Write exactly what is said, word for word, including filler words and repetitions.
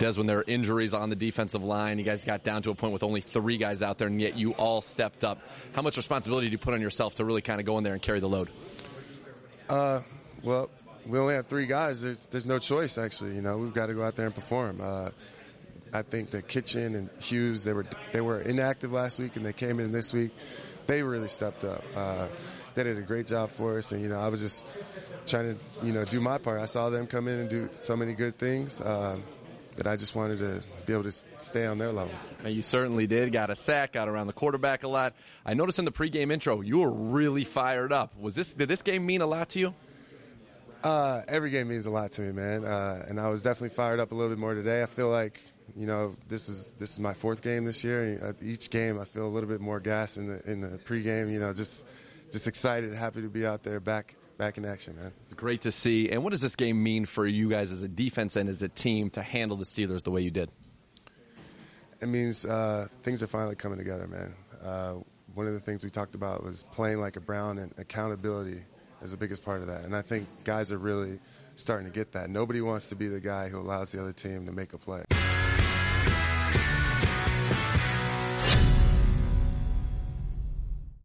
Des, when there were injuries on the defensive line, you guys got down to a point with only three guys out there, and yet you all stepped up. How much responsibility do you put on yourself to really kind of go in there and carry the load? Uh, well, we only have three guys. There's there's no choice, actually. You know, we've got to go out there and perform. Uh, I think that Kitchen and Hughes, they were they were inactive last week, and they came in this week. They really stepped up. Uh, they did a great job for us, and, you know, I was just trying to, you know, do my part. I saw them come in and do so many good things uh, that I just wanted to be able to stay on their level. You certainly did. Got a sack, got around the quarterback a lot. I noticed in the pregame intro you were really fired up. Was this did this game mean a lot to you? Uh, every game means a lot to me, man. Uh, and I was definitely fired up a little bit more today. I feel like, you know, this is this is my fourth game this year. Each game, I feel a little bit more gas in the in the pregame. You know, just just excited, happy to be out there, back back in action, man. It's great to see. And what does this game mean for you guys as a defense and as a team to handle the Steelers the way you did? It means uh, things are finally coming together, man. Uh, one of the things we talked about was playing like a Brown, and accountability is the biggest part of that. And I think guys are really starting to get that. Nobody wants to be the guy who allows the other team to make a play.